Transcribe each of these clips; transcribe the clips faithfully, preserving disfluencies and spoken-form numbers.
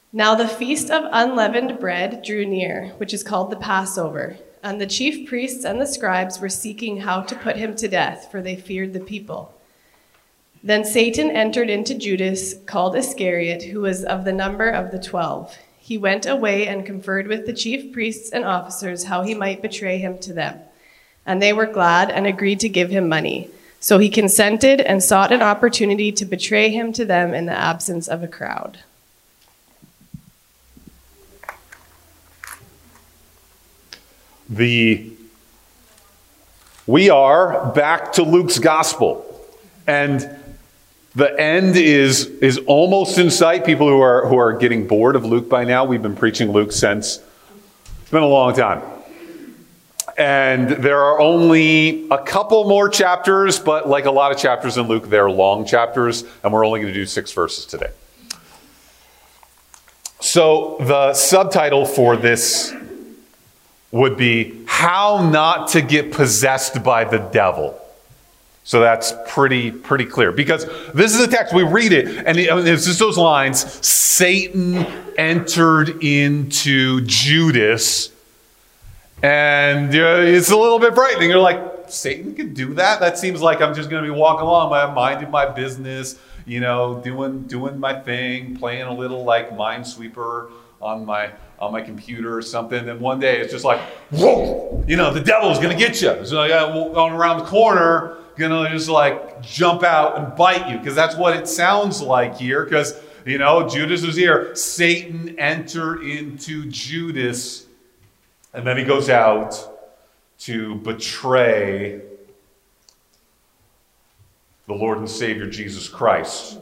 Now the feast of unleavened bread drew near, which is called the Passover, and the chief priests and the scribes were seeking how to put him to death, for they feared the people. Then Satan entered into Judas, called Iscariot, who was of the number of the twelve. He went away and conferred with the chief priests and officers how he might betray him to them. And they were glad and agreed to give him money. So he consented and sought an opportunity to betray him to them in the absence of a crowd. The we are back to Luke's gospel, and the end is is almost in sight. People who are who are getting bored of Luke by now, we've been preaching Luke since it's been a long time. And there are only a couple more chapters, but like a lot of chapters in Luke, they're long chapters, and we're only going to do six verses today. So the subtitle for this would be How Not to Get Possessed by the Devil. So that's pretty, pretty clear. Because this is a text, we read it, and it's just those lines, Satan entered into Judas. And uh, it's a little bit frightening. You're like, Satan could do that? That seems like I'm just going to be walking along, I'm minding my business, you know, doing doing my thing, playing a little like Minesweeper on my on my computer or something. And one day it's just like, whoa, you know, the devil's going to get you. So like, uh, going around the corner, going to just like jump out and bite you. Because that's what it sounds like here. Because, you know, Judas was here. Satan entered into Judas. And then he goes out to betray the Lord and Savior Jesus Christ.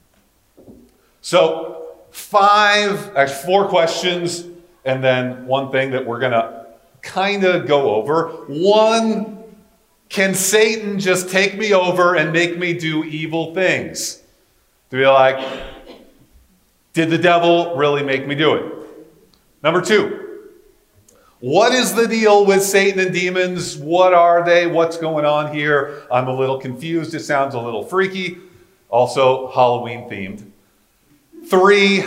So, five, actually four questions, and then one thing that we're going to kind of go over. One, can Satan just take me over and make me do evil things? To be like, did the devil really make me do it? Number two, what is the deal with Satan and demons? What are they? What's going on here? I'm a little confused. It sounds a little freaky. Also, Halloween themed. Three,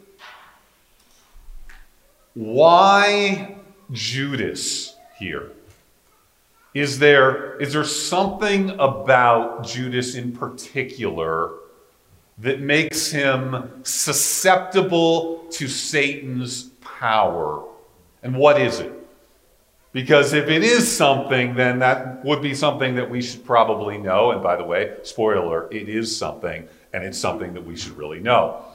why Judas here? Is there, is there something about Judas in particular that makes him susceptible to Satan's power? And what is it? Because if it is something, then that would be something that we should probably know. And by the way, spoiler, it is something, and it's something that we should really know.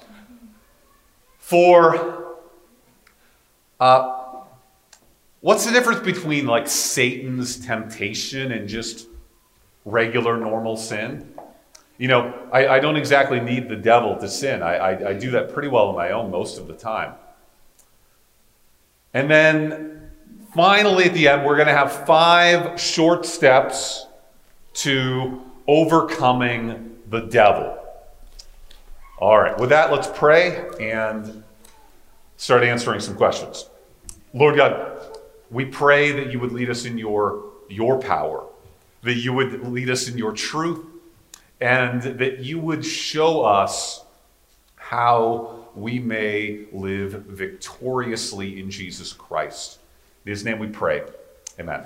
For, uh, what's the difference between like Satan's temptation and just regular normal sin? You know, I, I don't exactly need the devil to sin. I, I, I do that pretty well on my own most of the time. And then finally at the end, we're going to have five short steps to overcoming the devil. All right, with that, let's pray and start answering some questions. Lord God, we pray that you would lead us in your, your power, that you would lead us in your truth, and that you would show us how we may live victoriously in Jesus Christ. In his name we pray. Amen.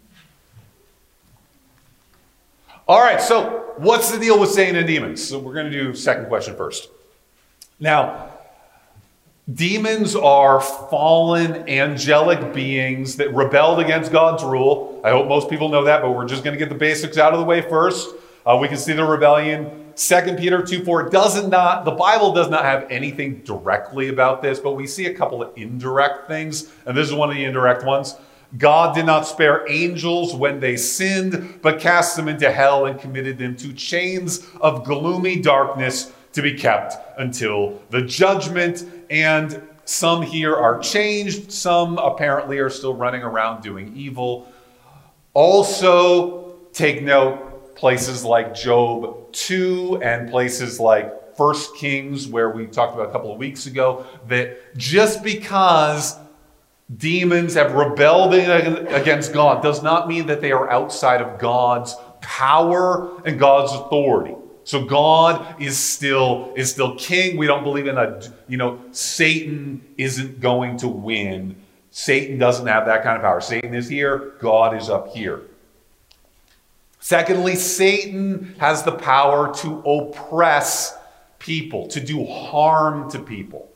All right, so what's the deal with Satan and demons? So we're going to do second question first. Now, demons are fallen angelic beings that rebelled against God's rule. I hope most people know that, but we're just going to get the basics out of the way first. Uh, we can see the rebellion. Second Peter two four does not, the Bible does not have anything directly about this, but we see a couple of indirect things, and this is one of the indirect ones. God did not spare angels when they sinned, but cast them into hell and committed them to chains of gloomy darkness to be kept until the judgment. And some here are changed, some apparently are still running around doing evil. Also, take note, places like Job two and places like First Kings, where we talked about a couple of weeks ago, that just because demons have rebelled against God does not mean that they are outside of God's power and God's authority. So God is still is still king. We don't believe in a, you know, Satan isn't going to win. Satan doesn't have that kind of power. Satan is here, God is up here. Secondly, Satan has the power to oppress people, to do harm to people.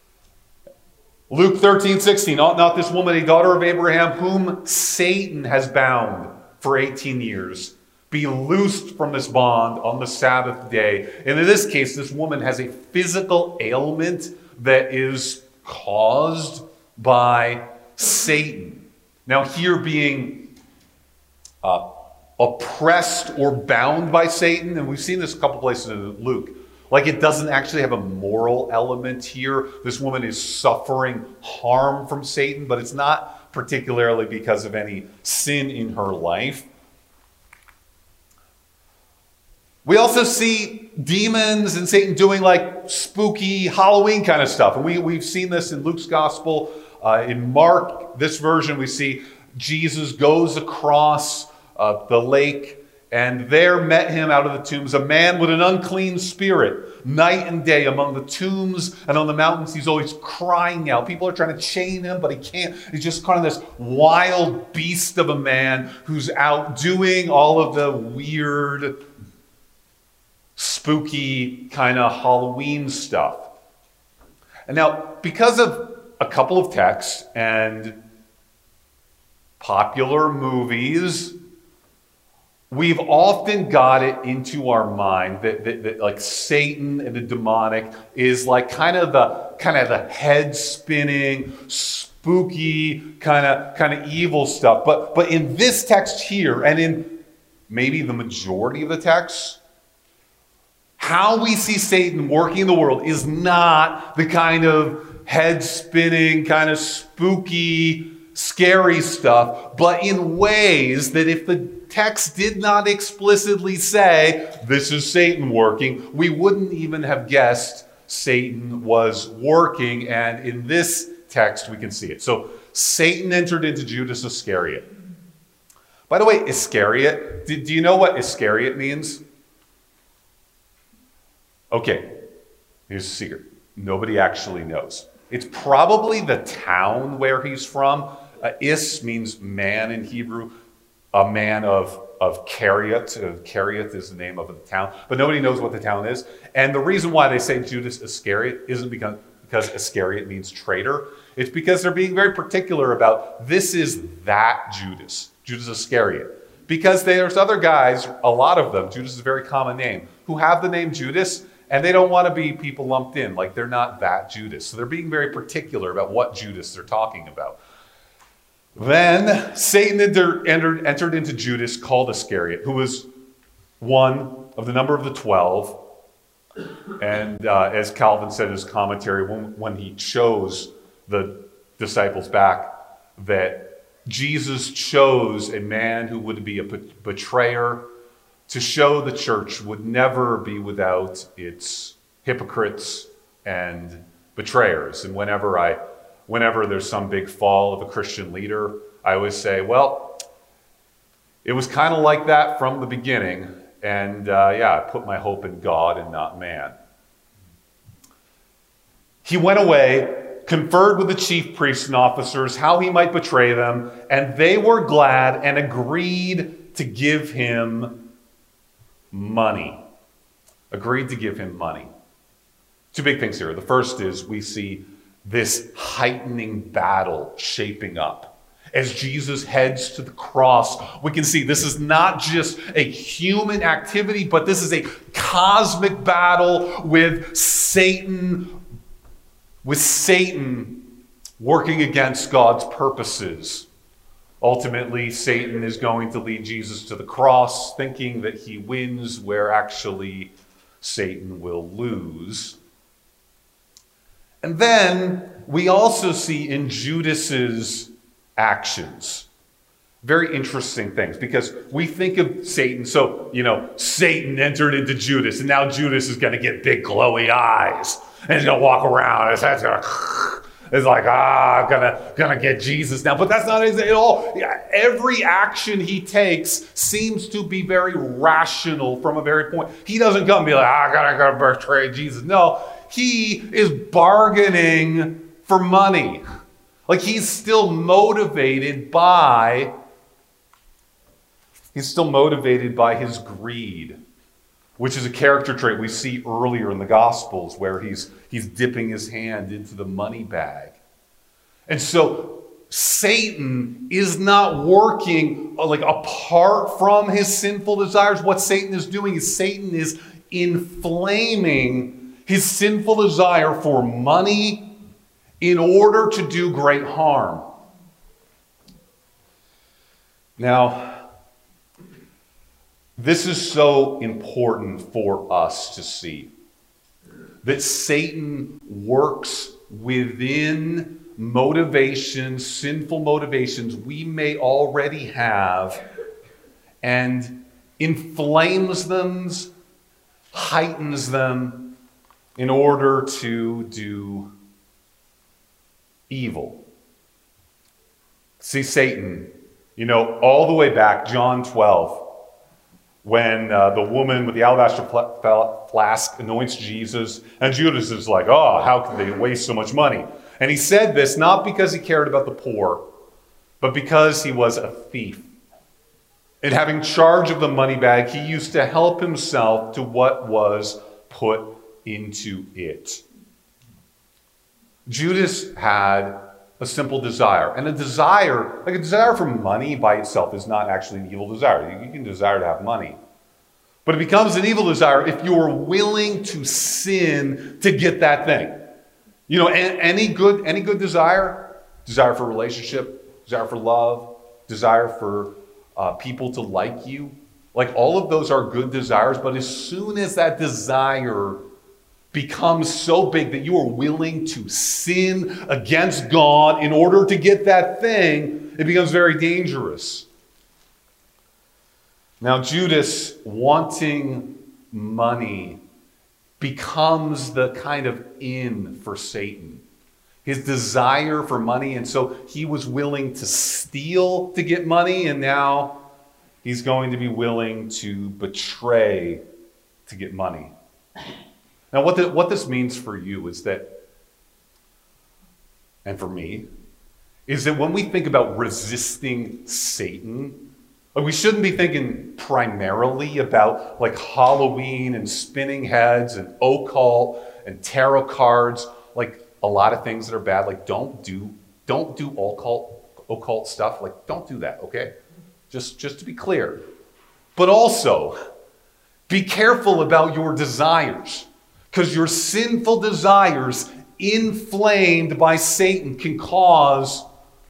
Luke thirteen sixteen, ought not this woman, a daughter of Abraham, whom Satan has bound for eighteen years, be loosed from this bond on the Sabbath day? And in this case, this woman has a physical ailment that is caused by Satan. Now here being uh, oppressed or bound by Satan, and we've seen this a couple places in Luke, like it doesn't actually have a moral element here. This woman is suffering harm from Satan, but it's not particularly because of any sin in her life. We also see demons and Satan doing like spooky Halloween kind of stuff. And we, we've seen this in Luke's gospel. Uh, in Mark, this version, we see Jesus goes across uh, the lake, and there met him out of the tombs a man with an unclean spirit. Night and day among the tombs and on the mountains, he's always crying out. People are trying to chain him, but he can't. He's just kind of this wild beast of a man who's out doing all of the weird, spooky kind of Halloween stuff. And now, because of a couple of texts and popular movies, we've often got it into our mind that, that, that like Satan and the demonic is like kind of the kind of the head spinning, spooky kind of kind of evil stuff. But but in this text here, and in maybe the majority of the texts, how we see Satan working in the world is not the kind of head spinning, kind of spooky, scary stuff, but in ways that if the text did not explicitly say, this is Satan working, we wouldn't even have guessed Satan was working. And in this text, we can see it. So Satan entered into Judas Iscariot. By the way, Iscariot, do, do you know what Iscariot means? Okay, here's a secret. Nobody actually knows. It's probably the town where he's from. Uh, Is means man in Hebrew. A man of, of Kerioth. Uh, Kerioth is the name of the town. But nobody knows what the town is. And the reason why they say Judas Iscariot isn't because, because Iscariot means traitor. It's because they're being very particular about this is that Judas, Judas Iscariot. Because there's other guys, a lot of them, Judas is a very common name, who have the name Judas, and they don't want to be people lumped in. Like they're not that Judas. So they're being very particular about what Judas they're talking about. Then Satan entered, entered, entered into Judas, called Iscariot, who was one of the number of the twelve. And uh, as Calvin said in his commentary, when, when he chose the disciples back, that Jesus chose a man who would be a betrayer to show the church would never be without its hypocrites and betrayers. And whenever I Whenever there's some big fall of a Christian leader, I always say, well, it was kind of like that from the beginning. And uh, yeah, I put my hope in God and not man. He went away, conferred with the chief priests and officers how he might betray them, and they were glad and agreed to give him money. Agreed to give him money. Two big things here. The first is we see this heightening battle shaping up. As Jesus heads to the cross, we can see this is not just a human activity, but this is a cosmic battle with Satan, with Satan working against God's purposes. Ultimately, Satan is going to lead Jesus to the cross, thinking that he wins where actually Satan will lose. And then we also see in Judas's actions very interesting things, because we think of Satan, so, you know, Satan entered into Judas, and now Judas is going to get big glowy eyes, and he's going to walk around, his head's going to, It's like, ah, I'm gonna, gonna get Jesus now. But that's not it at all. Every action he takes seems to be very rational from a very point. He doesn't come and be like, ah, I gotta, gotta betray Jesus. No, he is bargaining for money. Like he's still motivated by, he's still motivated by his greed, which is a character trait we see earlier in the Gospels where he's, he's dipping his hand into the money bag. And so Satan is not working like apart from his sinful desires. What Satan is doing is Satan is inflaming his sinful desire for money in order to do great harm. Now, this is so important for us to see, that Satan works within motivations, sinful motivations we may already have, and inflames them, heightens them in order to do evil. See, Satan, you know, all the way back, John twelve, when uh, the woman with the alabaster flask anoints Jesus, and Judas is like, oh, how could they waste so much money? And he said this not because he cared about the poor, but because he was a thief. And having charge of the money bag, he used to help himself to what was put into it. Judas had a simple desire. And a desire, like a desire for money by itself is not actually an evil desire. You can desire to have money. But it becomes an evil desire if you are willing to sin to get that thing. You know, any good, any good desire, desire for relationship, desire for love, desire for uh, people to like you, like all of those are good desires. But as soon as that desire becomes so big that you are willing to sin against God in order to get that thing, it becomes very dangerous. Now, Judas wanting money becomes the kind of in for Satan. His desire for money, and so he was willing to steal to get money, and now he's going to be willing to betray to get money. Now, what, the, what this means for you is that, and for me, is that when we think about resisting Satan, like we shouldn't be thinking primarily about like Halloween and spinning heads and occult and tarot cards, like a lot of things that are bad. Like don't do, don't do occult, occult stuff. Like don't do that, okay? Just, just to be clear. But also, be careful about your desires. Because your sinful desires, inflamed by Satan, can cause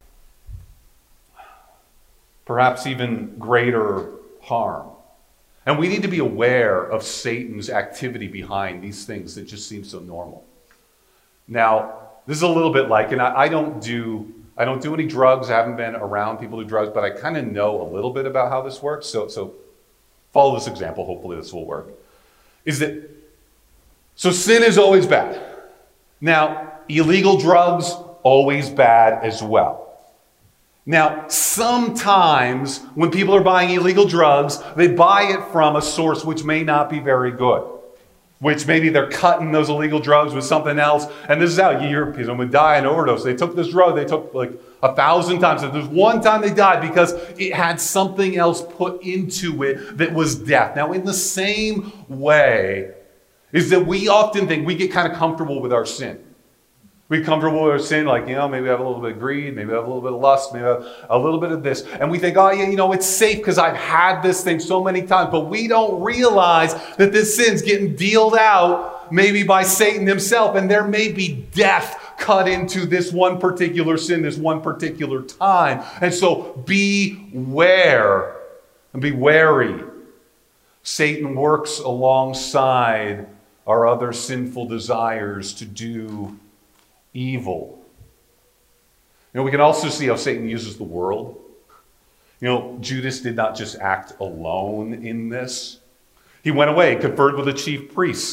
perhaps even greater harm. And we need to be aware of Satan's activity behind these things that just seem so normal. Now, this is a little bit like, and I, I don't do I don't do any drugs. I haven't been around people who do drugs, but I kind of know a little bit about how this works. So, so follow this example. Hopefully this will work. Is that So sin is always bad. Now, illegal drugs, always bad as well. Now, sometimes when people are buying illegal drugs, they buy it from a source which may not be very good. Which maybe they're cutting those illegal drugs with something else. And this is how you hear people would die an overdose. They took this drug, they took like a thousand times. And there's one time they died because it had something else put into it that was death. Now, in the same way, is that we often think we get kind of comfortable with our sin. We get comfortable with our sin, like, you know, maybe I have a little bit of greed, maybe I have a little bit of lust, maybe I have a little bit of this. And we think, oh, yeah, you know, it's safe because I've had this thing so many times. But we don't realize that this sin's getting dealed out maybe by Satan himself. And there may be death cut into this one particular sin, this one particular time. And so beware and be wary. Satan works alongside our other sinful desires to do evil. You know, we can also see how Satan uses the world. You know, Judas did not just act alone in this. He went away, conferred with the chief priests.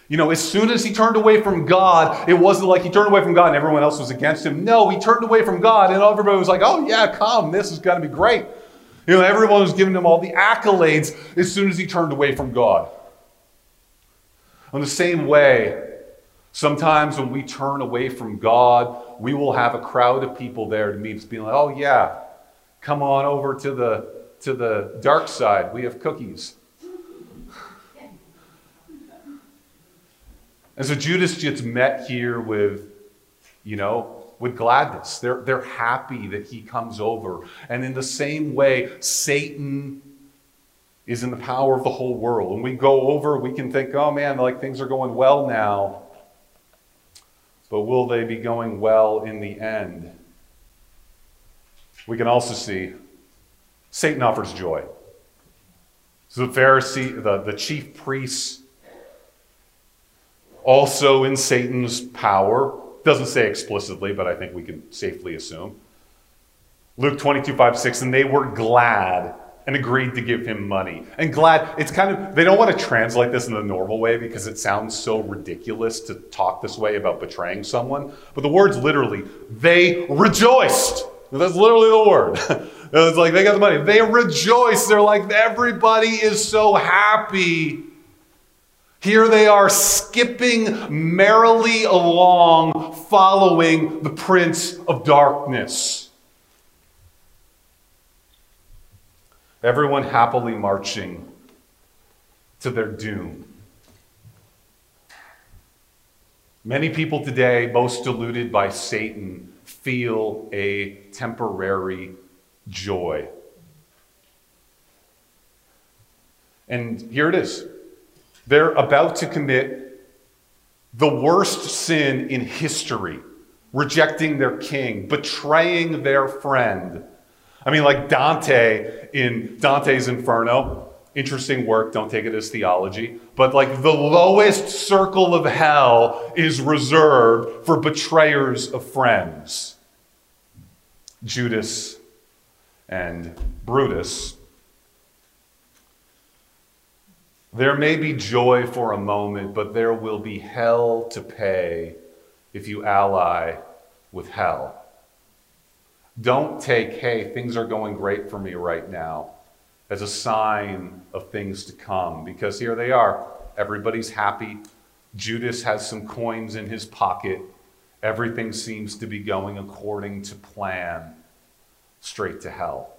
You know, as soon as he turned away from God, it wasn't like he turned away from God and everyone else was against him. No, he turned away from God and everybody was like, oh yeah, come, this is going to be great. You know, everyone was giving him all the accolades as soon as he turned away from God. In the same way, sometimes when we turn away from God, we will have a crowd of people there to meet us being like, oh yeah, come on over to the, to the dark side. We have cookies. And so Judas gets met here with, you know, with gladness. They're, they're happy that he comes over. And in the same way, Satan is in the power of the whole world. When we go over, we can think, oh man, like things are going well now. But will they be going well in the end? We can also see Satan offers joy. So the Pharisee, the, the chief priests, also in Satan's power. Doesn't say explicitly, but I think we can safely assume. Luke twenty-two, five, six, and they were glad and agreed to give him money. And glad, it's kind of, they don't want to translate this in the normal way because it sounds so ridiculous to talk this way about betraying someone. But the word's literally, they rejoiced. That's literally the word. It's like they got the money. They rejoiced. They're like, everybody is so happy. Here they are skipping merrily along, following the prince of darkness. Everyone happily marching to their doom. Many people today, most deluded by Satan, feel a temporary joy. And here it is. They're about to commit the worst sin in history, rejecting their king, betraying their friend. I mean, like Dante in Dante's Inferno, interesting work, don't take it as theology, but like the lowest circle of hell is reserved for betrayers of friends. Judas and Brutus. There may be joy for a moment, but there will be hell to pay if you ally with hell. Don't take, hey, things are going great for me right now, as a sign of things to come, because here they are. Everybody's happy. Judas has some coins in his pocket. Everything seems to be going according to plan, straight to hell.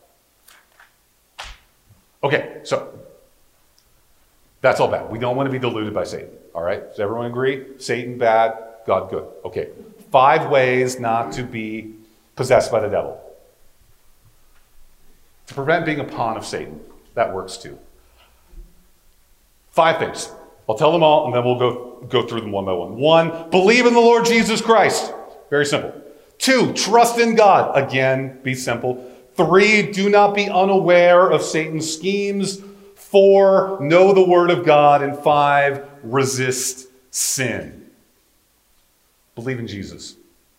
Okay, so that's all bad. We don't want to be deluded by Satan. All right? Does everyone agree? Satan bad, God good. Okay. Five ways not to be possessed by the devil. To prevent being a pawn of Satan. That works too. Five things. I'll tell them all and then we'll go, go through them one by one. One, believe in the Lord Jesus Christ. Very simple. Two, trust in God. Again, be simple. Three, do not be unaware of Satan's schemes. Four, know the word of God. And five, resist sin. Believe in Jesus.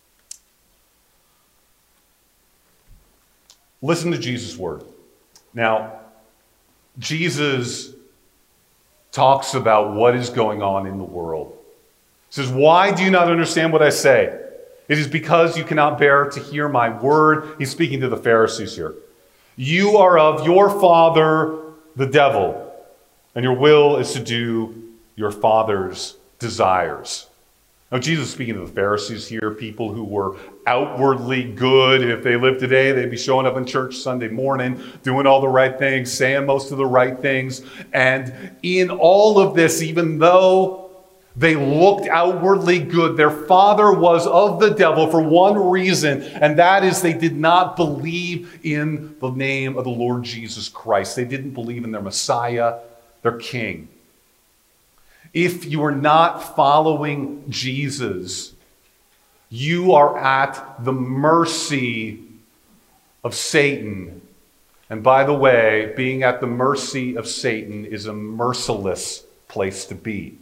Listen to Jesus' word. Now, Jesus talks about what is going on in the world. He says, why do you not understand what I say? It is because you cannot bear to hear my word. He's speaking to the Pharisees here. You are of your father, the devil, and your will is to do your father's desires. Now, Jesus is speaking to the Pharisees here, people who were outwardly good. If they lived today, they'd be showing up in church Sunday morning, doing all the right things, saying most of the right things. And in all of this, even though they looked outwardly good, their father was of the devil for one reason, and that is they did not believe in the name of the Lord Jesus Christ. They didn't believe in their Messiah, their King. If you are not following Jesus, you are at the mercy of Satan. And by the way, being at the mercy of Satan is a merciless place to be.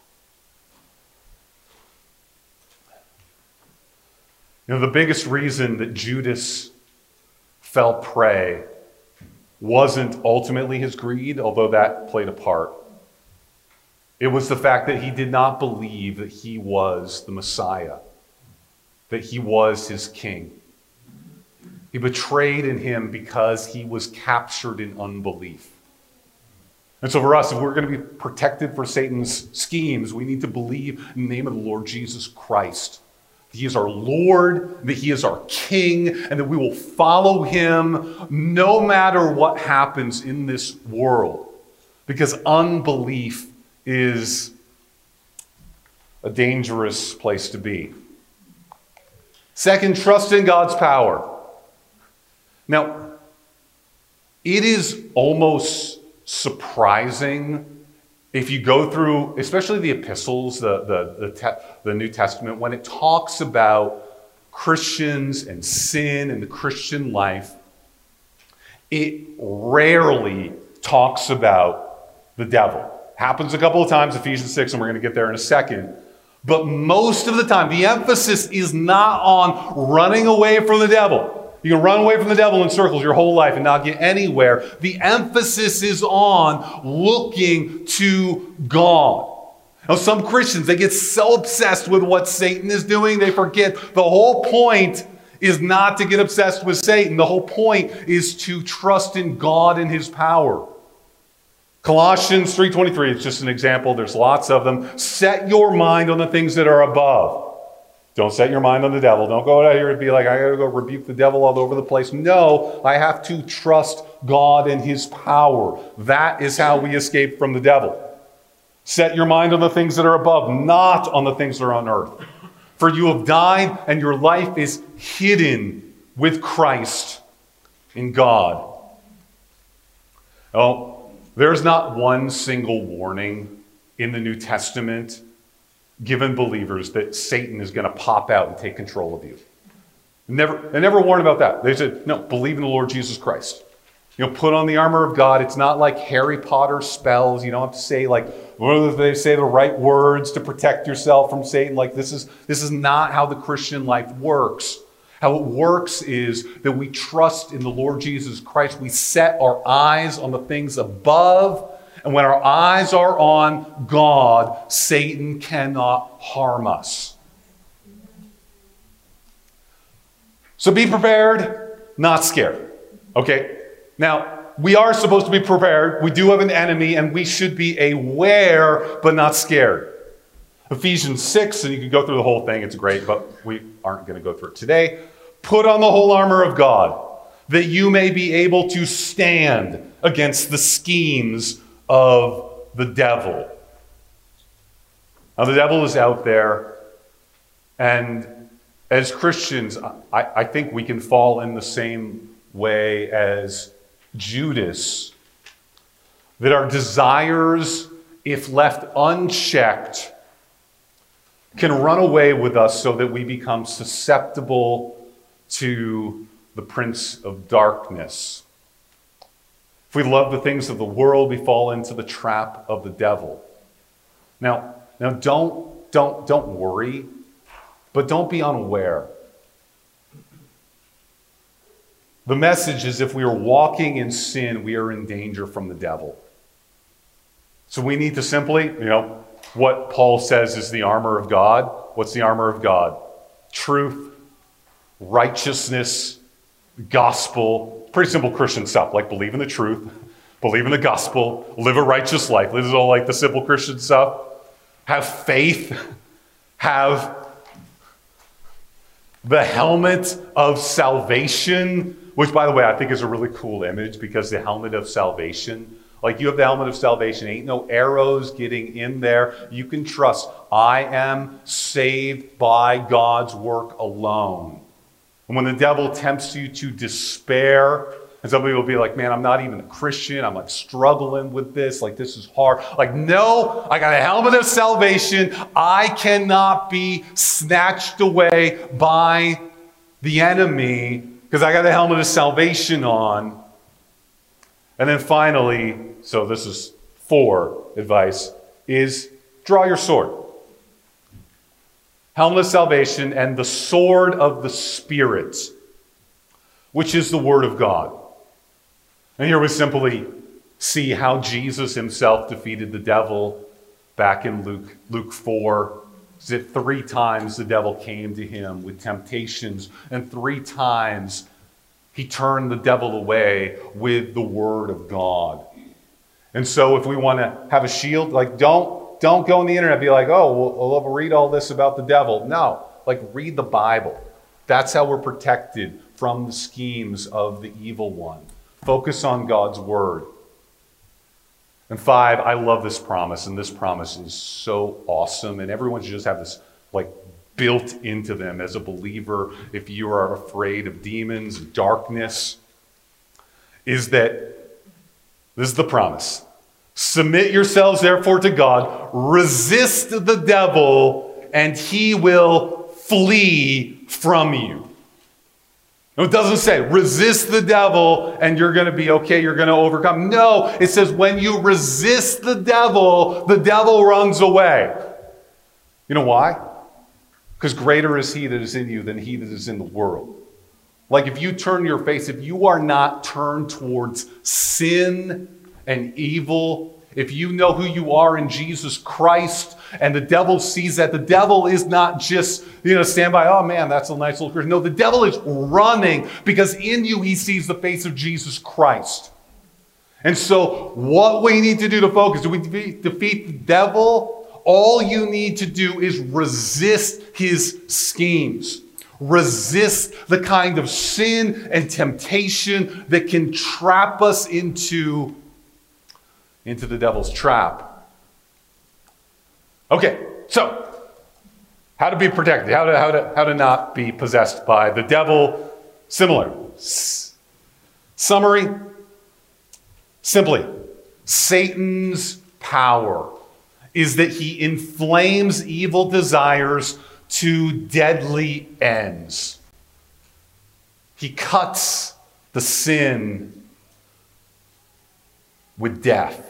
You know, the biggest reason that Judas fell prey wasn't ultimately his greed, although that played a part. It was the fact that he did not believe that he was the Messiah, that he was his king. He betrayed in him because he was captured in unbelief. And so for us, if we're going to be protected for Satan's schemes, we need to believe in the name of the Lord Jesus Christ. That he is our Lord, that he is our King, and that we will follow him no matter what happens in this world. Because unbelief is a dangerous place to be. Second, trust in God's power. Now, it is almost surprising if you go through, especially the epistles, the, the, the, te- the New Testament, when it talks about Christians and sin and the Christian life, it rarely talks about the devil. Happens a couple of times, Ephesians six, and we're going to get there in a second. But most of the time, the emphasis is not on running away from the devil. You can run away from the devil in circles your whole life and not get anywhere. The emphasis is on looking to God. Now, some Christians, they get so obsessed with what Satan is doing, they forget the whole point is not to get obsessed with Satan. The whole point is to trust in God and his power. Colossians three twenty-three is just an example. There's lots of them. Set your mind on the things that are above. Don't set your mind on the devil. Don't go out here and be like, I got to go rebuke the devil all over the place. No, I have to trust God and his power. That is how we escape from the devil. Set your mind on the things that are above, not on the things that are on earth. For you have died, and your life is hidden with Christ in God. Oh, there's not one single warning in the New Testament given believers that Satan is going to pop out and take control of you. Never, they never warn about that. They said, no, believe in the Lord Jesus Christ. You know, put on the armor of God. It's not like Harry Potter spells. You don't have to say like, well, they say the right words to protect yourself from Satan. Like this is, this is not how the Christian life works. How it works is that we trust in the Lord Jesus Christ. We set our eyes on the things above. And when our eyes are on God, Satan cannot harm us. So be prepared, not scared. Okay? Now, we are supposed to be prepared. We do have an enemy, and we should be aware, but not scared. Ephesians six, and you can go through the whole thing. It's great, but we aren't going to go through it today. Put on the whole armor of God, that you may be able to stand against the schemes of the devil. Now, the devil is out there, and as Christians, I, I think we can fall in the same way as Judas, that our desires, if left unchecked, can run away with us so that we become susceptible to the prince of darkness. If we love the things of the world, we fall into the trap of the devil. Now, now don't, don't, don't worry, but don't be unaware. The message is if we are walking in sin, we are in danger from the devil. So we need to simply, you know, what Paul says is the armor of God. What's the armor of God? Truth, righteousness, gospel. Pretty simple Christian stuff, like believe in the truth, believe in the gospel, live a righteous life. This is all like the simple Christian stuff. Have faith. Have the helmet of salvation, which, by the way, I think is a really cool image because the helmet of salvation, like you have the helmet of salvation, ain't no arrows getting in there. You can trust, I am saved by God's work alone. And when the devil tempts you to despair, and somebody will be like, man, I'm not even a Christian. I'm like struggling with this. Like, this is hard. Like, no, I got a helmet of salvation. I cannot be snatched away by the enemy because I got a helmet of salvation on. And then finally, so this is four advice, is draw your sword. Helmet of salvation and the sword of the Spirit, which is the Word of God. And here we simply see how Jesus himself defeated the devil back in Luke, Luke four, that three times the devil came to him with temptations, and three times he turned the devil away with the word of God. And so if we want to have a shield, like don't, don't go on the internet and be like, oh, we'll, we'll read all this about the devil. No, like read the Bible. That's how we're protected from the schemes of the evil one. Focus on God's word. And five, I love this promise, and this promise is so awesome, and everyone should just have this like built into them as a believer. If you are afraid of demons, darkness, is that this is the promise. Submit yourselves therefore to God, resist the devil, and he will flee from you. No, it doesn't say resist the devil and you're going to be okay, you're going to overcome. No, it says when you resist the devil, the devil runs away. You know why? Because greater is he that is in you than he that is in the world. Like if you turn your face, if you are not turned towards sin and evil, if you know who you are in Jesus Christ, and the devil sees that, the devil is not just, you know, stand by, oh man, that's a nice little Christian. No, the devil is running because in you he sees the face of Jesus Christ. And so what we need to do to focus, do we defeat, defeat the devil? All you need to do is resist his schemes. Resist the kind of sin and temptation that can trap us into, into the devil's trap. Okay, so how to be protected, how to, how to, how to not be possessed by the devil. Similar. S- summary, simply, Satan's power is that he inflames evil desires to deadly ends. He cuts the sin with death.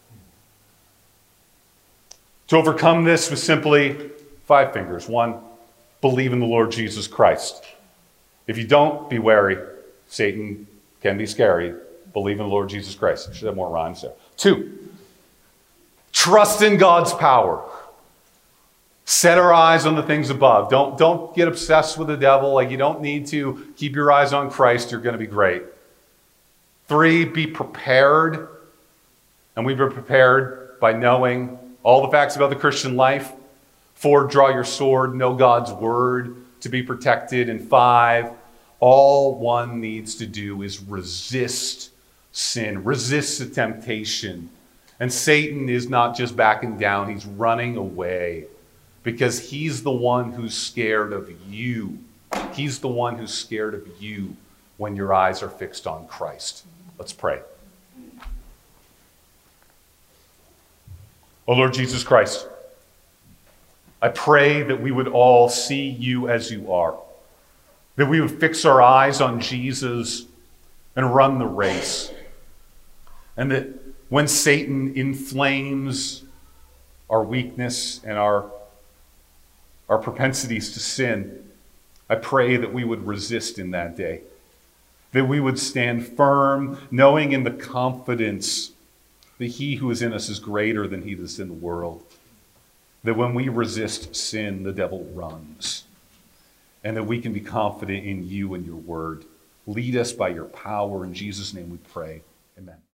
To overcome this was simply five fingers. One, believe in the Lord Jesus Christ. If you don't, be wary. Satan can be scary. Believe in the Lord Jesus Christ. I should have more rhymes there. Two, trust in God's power. Set our eyes on the things above. Don't, don't get obsessed with the devil. Like you don't need to keep your eyes on Christ. You're going to be great. Three, be prepared. And we've been prepared by knowing all the facts about the Christian life. Four, draw your sword, know God's word to be protected. And five, all one needs to do is resist sin, resist the temptation. And Satan is not just backing down, he's running away because he's the one who's scared of you. He's the one who's scared of you when your eyes are fixed on Christ. Let's pray. Oh Lord Jesus Christ, I pray that we would all see you as you are, that we would fix our eyes on Jesus and run the race, and that when Satan inflames our weakness and our, our propensities to sin, I pray that we would resist in that day, that we would stand firm, knowing in the confidence that he who is in us is greater than he that is in the world. That when we resist sin, the devil runs. And that we can be confident in you and your word. Lead us by your power. In Jesus' name we pray. Amen.